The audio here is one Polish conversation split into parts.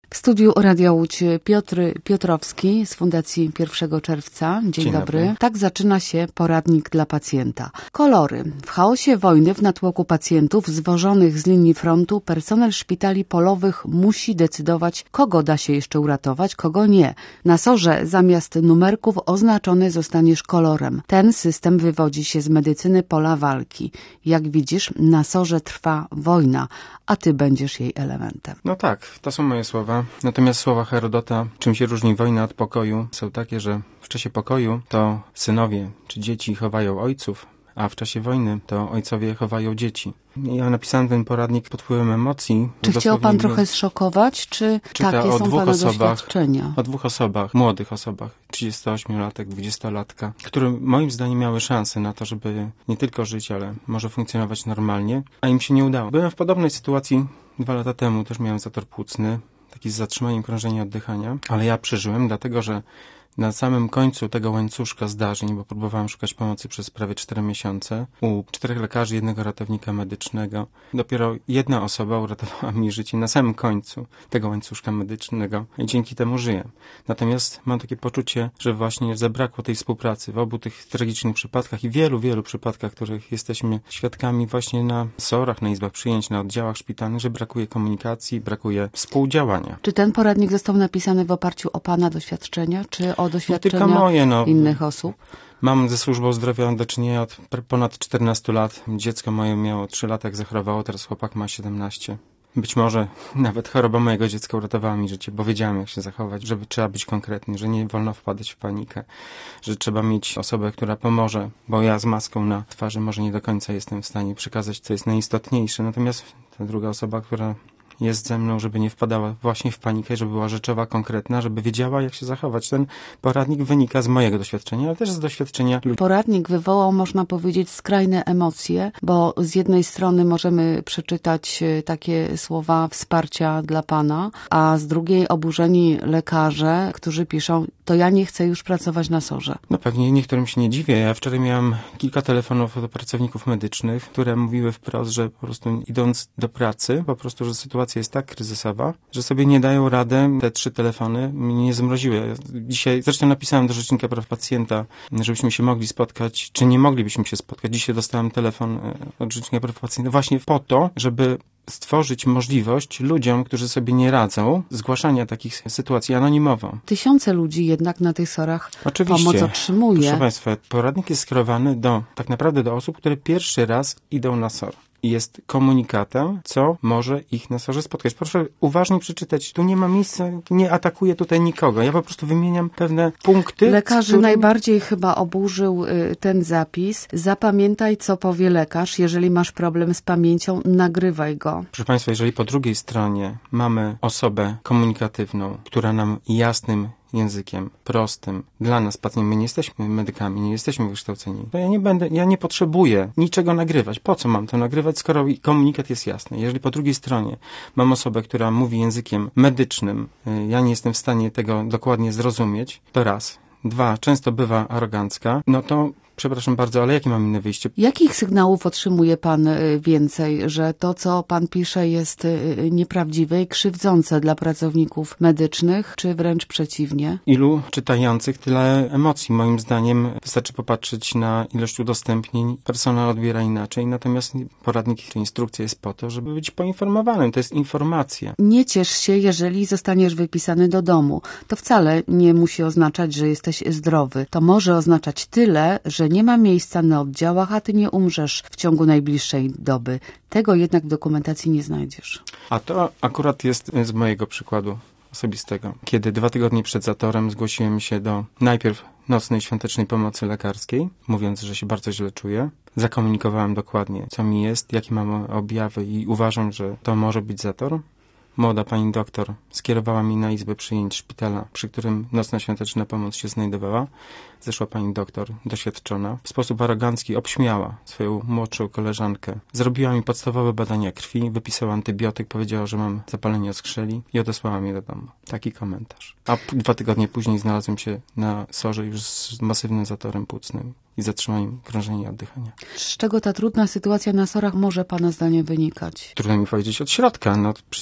W studiu Radia Łódź Piotr Piotrowski z Fundacji 1 czerwca. Dzień dobry. Tak zaczyna się poradnik dla pacjenta. Kolory. W chaosie wojny, w natłoku pacjentów zwożonych z linii frontu, personel szpitali polowych musi decydować, kogo da się jeszcze uratować, kogo nie. Na SOR-ze zamiast numerków oznaczony zostaniesz kolorem. Ten system wywodzi się z medycyny pola walki. Jak widzisz, na SOR-ze trwa wojna, a ty będziesz jej elementem. No tak, to są moje słowa. Natomiast słowa Herodota, czym się różni wojna od pokoju, są takie, że w czasie pokoju to synowie czy dzieci chowają ojców, a w czasie wojny to ojcowie chowają dzieci. Ja napisałem ten poradnik pod wpływem emocji. Czy chciał pan trochę zszokować, czy takie są pana doświadczenia? O 2 osobach, młodych osobach, 38-latek, 20-latka, które moim zdaniem miały szansę na to, żeby nie tylko żyć, ale może funkcjonować normalnie, a im się nie udało. Byłem w podobnej sytuacji 2 lata temu, też miałem zator płucny, taki z zatrzymaniem krążenia oddychania, ale ja przeżyłem, dlatego że na samym końcu tego łańcuszka zdarzeń, bo próbowałem szukać pomocy przez prawie 4 miesiące, u 4 lekarzy, 1 ratownika medycznego, dopiero 1 osoba uratowała mi życie na samym końcu tego łańcuszka medycznego i dzięki temu żyję. Natomiast mam takie poczucie, że właśnie zabrakło tej współpracy w obu tych tragicznych przypadkach i wielu przypadkach, których jesteśmy świadkami właśnie na SOR-ach, na izbach przyjęć, na oddziałach szpitalnych, że brakuje komunikacji, brakuje współdziałania. Czy ten poradnik został napisany w oparciu o pana doświadczenia, czy o doświadczenia innych osób? Mam ze służbą zdrowia do czynienia od ponad 14 lat. Dziecko moje miało 3 lata, jak zachorowało, teraz chłopak ma 17. Być może nawet choroba mojego dziecka uratowała mi życie, bo wiedziałem, jak się zachować, żeby trzeba być konkretny, że nie wolno wpadać w panikę, że trzeba mieć osobę, która pomoże, bo ja z maską na twarzy może nie do końca jestem w stanie przekazać, co jest najistotniejsze. Natomiast ta druga osoba, która jest ze mną, żeby nie wpadała właśnie w panikę, żeby była rzeczowa, konkretna, żeby wiedziała, jak się zachować. Ten poradnik wynika z mojego doświadczenia, ale też z doświadczenia ludzi. Poradnik wywołał, można powiedzieć, skrajne emocje, bo z jednej strony możemy przeczytać takie słowa wsparcia dla pana, a z drugiej oburzeni lekarze, którzy piszą, to ja nie chcę już pracować na SOR-ze. No pewnie niektórym się nie dziwię. Ja wczoraj miałem kilka telefonów od pracowników medycznych, które mówiły wprost, że po prostu idąc do pracy, po prostu, że sytuacja jest tak kryzysowa, że sobie nie dają rady. Te 3 telefony mnie nie zmroziły. Dzisiaj zresztą napisałem do Rzecznika Praw Pacjenta, żebyśmy się mogli spotkać, czy nie moglibyśmy się spotkać. Dzisiaj dostałem telefon od Rzecznika Praw Pacjenta właśnie po to, żeby stworzyć możliwość ludziom, którzy sobie nie radzą, zgłaszania takich sytuacji anonimowo. Tysiące ludzi jednak na tych SOR-ach Oczywiście, pomoc otrzymuje. Proszę Państwa, poradnik jest skierowany tak naprawdę do osób, które pierwszy raz idą na SOR. I jest komunikatem, co może ich na SOR-ze spotkać. Proszę uważnie przeczytać. Tu nie ma miejsca, nie atakuję tutaj nikogo. Ja po prostu wymieniam pewne punkty. Lekarzy najbardziej chyba oburzył ten zapis. Zapamiętaj, co powie lekarz. Jeżeli masz problem z pamięcią, nagrywaj go. Proszę Państwa, jeżeli po drugiej stronie mamy osobę komunikatywną, która nam jasnym językiem, prostym. Dla nas, pacjentów, my nie jesteśmy medykami, nie jesteśmy wykształceni. To ja nie potrzebuję niczego nagrywać. Po co mam to nagrywać, skoro komunikat jest jasny? Jeżeli po drugiej stronie mam osobę, która mówi językiem medycznym, ja nie jestem w stanie tego dokładnie zrozumieć, to raz. 2, często bywa arogancka, no to przepraszam bardzo, ale jakie mam inne wyjście? Jakich sygnałów otrzymuje pan więcej, że to, co pan pisze, jest nieprawdziwe i krzywdzące dla pracowników medycznych, czy wręcz przeciwnie? Ilu czytających, tyle emocji. Moim zdaniem wystarczy popatrzeć na ilość udostępnień. Personel odbiera inaczej, natomiast poradnik czy instrukcja jest po to, żeby być poinformowanym. To jest informacja. Nie ciesz się, jeżeli zostaniesz wypisany do domu. To wcale nie musi oznaczać, że jesteś zdrowy. To może oznaczać tyle, że nie ma miejsca na oddziałach, a ty nie umrzesz w ciągu najbliższej doby. Tego jednak w dokumentacji nie znajdziesz. A to akurat jest z mojego przykładu osobistego. Kiedy 2 tygodnie przed zatorem zgłosiłem się do najpierw nocnej świątecznej pomocy lekarskiej, mówiąc, że się bardzo źle czuję. Zakomunikowałem dokładnie, co mi jest, jakie mam objawy i uważam, że to może być zator. Młoda pani doktor skierowała mnie na izbę przyjęć szpitala, przy którym nocna świąteczna pomoc się znajdowała. Zeszła pani doktor, doświadczona, w sposób arogancki obśmiała swoją młodszą koleżankę. Zrobiła mi podstawowe badania krwi, wypisała antybiotyk, powiedziała, że mam zapalenie skrzeli i odesłała mnie do domu. Taki komentarz. A 2 tygodnie później znalazłem się na SOR-ze już z masywnym zatorem płucnym i zatrzymaniem krążenia i oddychania. Z czego ta trudna sytuacja na SOR-ach może pana zdaniem wynikać? Trudno mi powiedzieć od środka. No przecież ja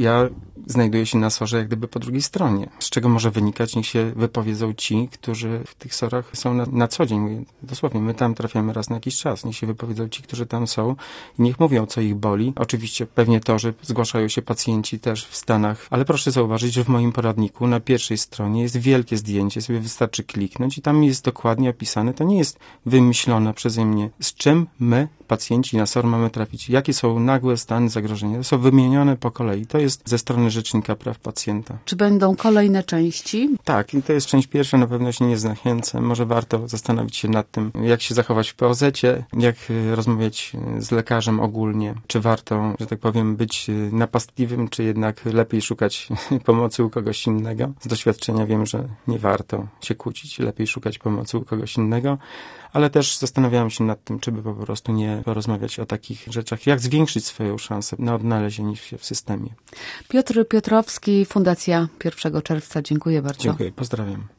ja znajduję się na SOR-ze jak gdyby po drugiej stronie. Z czego może wynikać? Niech się wypowiedzą ci, którzy w tych SOR-ach są na co dzień. Mówię, dosłownie, my tam trafiamy raz na jakiś czas. Niech się wypowiedzą ci, którzy tam są i niech mówią, co ich boli. Oczywiście pewnie to, że zgłaszają się pacjenci też w Stanach, ale proszę zauważyć, że w moim poradniku na pierwszej stronie jest wielkie zdjęcie, sobie wystarczy kliknąć i tam jest dokładnie opisane. To nie jest wymyślone przeze mnie, z czym my, pacjenci na SOR, mamy trafić. Jakie są nagłe stany zagrożenia. To są wymienione po kolei. To jest ze strony Rzecznika Praw Pacjenta. Czy będą kolejne części? Tak, i to jest część pierwsza, na pewno się nie zachęcę. Może warto zastanowić się nad tym, jak się zachować w POZ-cie, jak rozmawiać z lekarzem ogólnie. Czy warto, że tak powiem, być napastliwym, czy jednak lepiej szukać pomocy u kogoś innego. Z doświadczenia wiem, że nie warto się kłócić, lepiej szukać pomocy u kogoś innego, ale też zastanawiałem się nad tym, czy by po prostu nie porozmawiać o takich rzeczach, jak zwiększyć swoją szansę na odnalezienie się w systemie. Piotr Piotrowski, Fundacja 1 Czerwca. Dziękuję bardzo. Dziękuję, pozdrawiam.